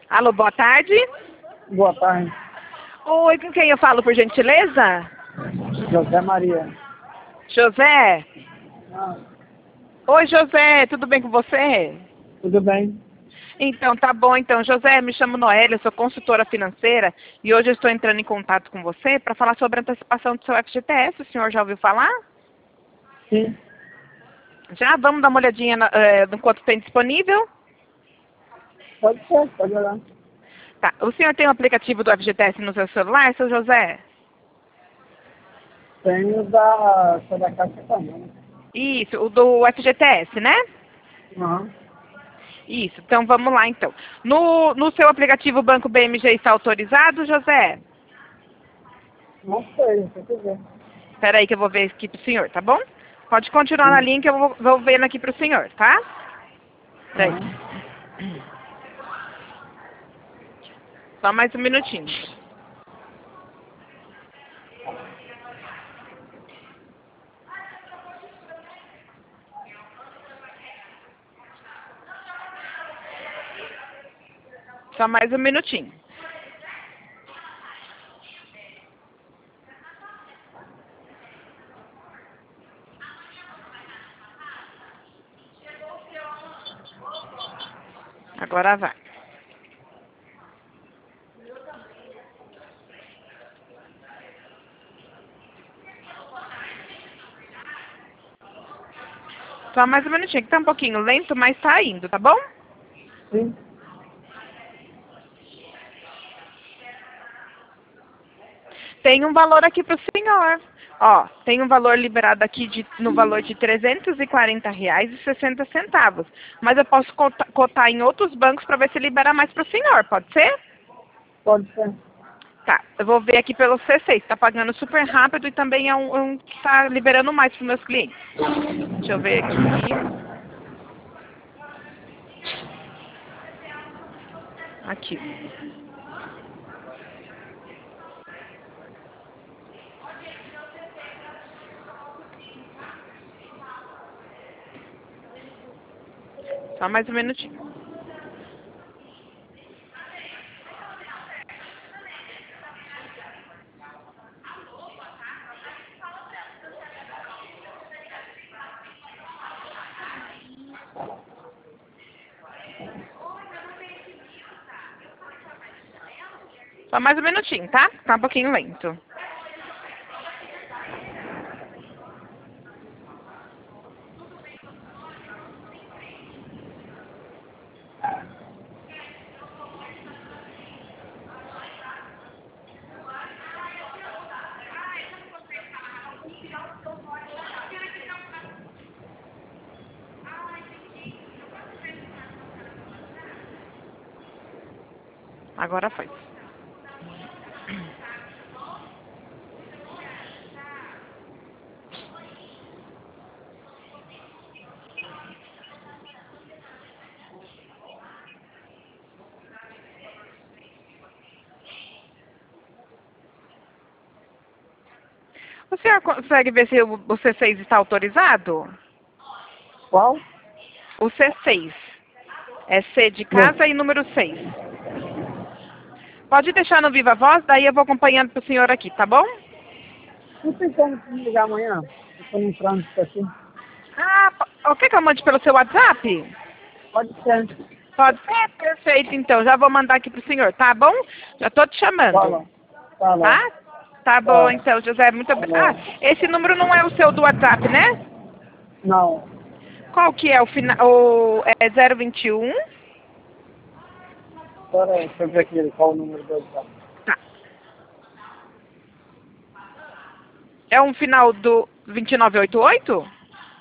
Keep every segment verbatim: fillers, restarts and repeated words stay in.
Alô, boa tarde. Boa tarde. Oi, com quem eu falo, por gentileza? José Maria. José? Ah, Oi, José, tudo bem com você? tudo bem? Então, tá bom. Então, José, me chamo Noélia, eu sou consultora financeira e hoje eu estou entrando em contato com você para falar sobre a antecipação do seu F G T S. O senhor já ouviu falar? Sim. Já? Vamos dar uma olhadinha na, é, no quanto tem disponível? Pode ser, pode olhar. Tá. O senhor tem o aplicativo do F G T S no seu celular, seu José? Tenho da, sou da Caixa Econômica. Isso, o do F G T S, né? Aham. Isso, então vamos lá então. No, no seu aplicativo o Banco B M G está autorizado, José? Não sei, se quiser. Espera aí que eu vou ver aqui pro senhor, tá bom? Pode continuar na Sim. linha que eu vou, vou vendo aqui pro senhor, tá? Peraí. Aham. Só mais um minutinho. Só mais um minutinho. Agora vai. Só mais um minutinho, que tá um pouquinho lento, mas tá indo, tá bom? Sim. Tem um valor aqui pro senhor. Ó, tem um valor liberado aqui de, no valor de trezentos e quarenta reais e sessenta centavos. Mas eu posso cota- cotar em outros bancos para ver se libera mais pro senhor, pode ser? Pode ser. Tá, eu vou ver aqui pelo C seis, tá pagando super rápido e também é um, um que tá liberando mais pros meus clientes. Deixa eu ver aqui. Aqui. Só mais um minutinho. Só mais um minutinho, tá? Tá um pouquinho lento. Agora foi. O senhor consegue ver se o o C seis está autorizado? Qual? O C seis. É C de casa e número seis. Pode deixar no Viva Voz, daí eu vou acompanhando pro senhor aqui, tá bom? Não tem como me ligar amanhã? Eu estou no trânsito aqui. Ah, po- quer que eu mande pelo seu WhatsApp? Pode ser. Pode ser? Perfeito, então. Já vou mandar aqui pro senhor, tá bom? Já tô te Tá chamando, bom. Tá bom. tá? Tá bom, Tá. então, José. Muito Tá obrigada. bom. Ah, esse número não é o seu do WhatsApp, né? Não. Qual que é o final? O é zero vinte e um? Espera aí, deixa eu ver aqui qual o número do WhatsApp. Tá. É um final do vinte e nove oitenta e oito?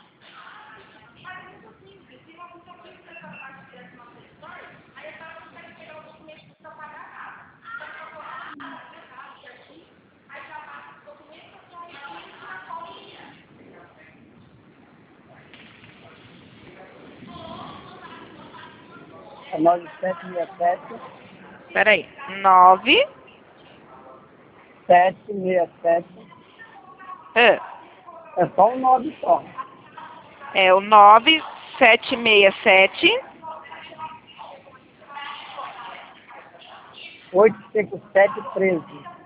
É nove sete seis sete, Peraí. nove. sete seis sete. É, É só um nove só. é o nove sete seis sete oito cinco sete treze.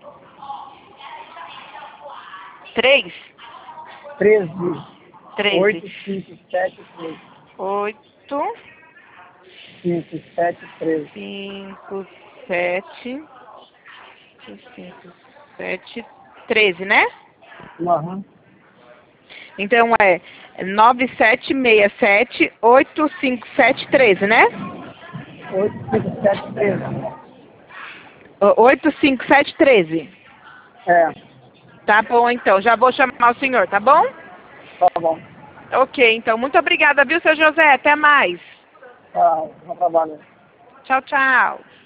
três? treze. treze. oito cinco sete treze. oito, cinco sete treze. cinco, sete, cinco, sete, treze, né? Aham. Então é nove sete seis sete, oito cinco sete, treze, né? oito cinco sete treze. oito cinco sete, treze. É, Tá bom, então. Já vou chamar o senhor, tá bom? tá bom. Ok, então. Muito obrigada, viu, seu José? Até mais. Tá, bom trabalho. Tchau, tchau.